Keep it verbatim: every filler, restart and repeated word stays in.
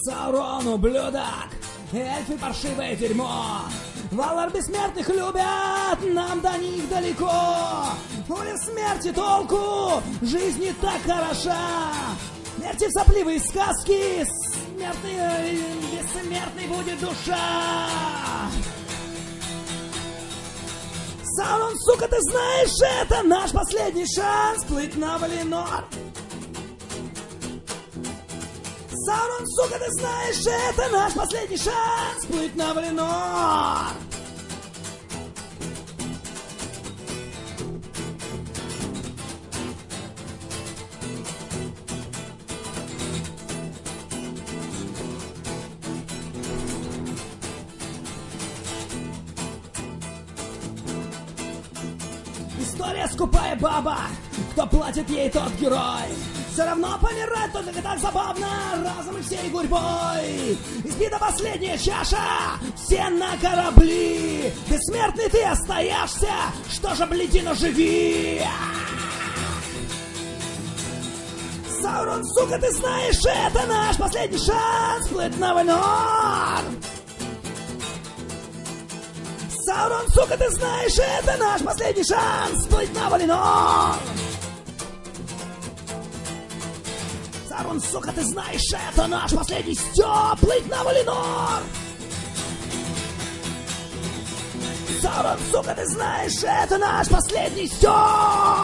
Саурон ублюдок, эльфы паршивое дерьмо. Валар бессмертных любят, нам до них далеко. Ули смерти толку, жизнь не так хороша. Смерти в сопливые сказки, смертный, бессмертный будет душа. Саурон, сука, ты знаешь, это наш последний шанс плыть на Валинор. Саурон, сука, ты знаешь, это наш последний шанс плыть на Валинор. История скупая баба, кто платит ей, тот герой. Все равно помирать только так забавно, разом и всей гурьбой. Избита последняя чаша, все на корабли. Бессмертный ты остаешься, что же, блядина, живи. Саурон, сука, ты знаешь, это наш последний шанс плыть на Валинор. Саурон, сука, ты знаешь, это наш последний шанс плыть на Валинор. Саурон, сука, ты знаешь, это наш последний стёб плыть на Валинор. Саурон, сука, ты знаешь, это наш последний стёб.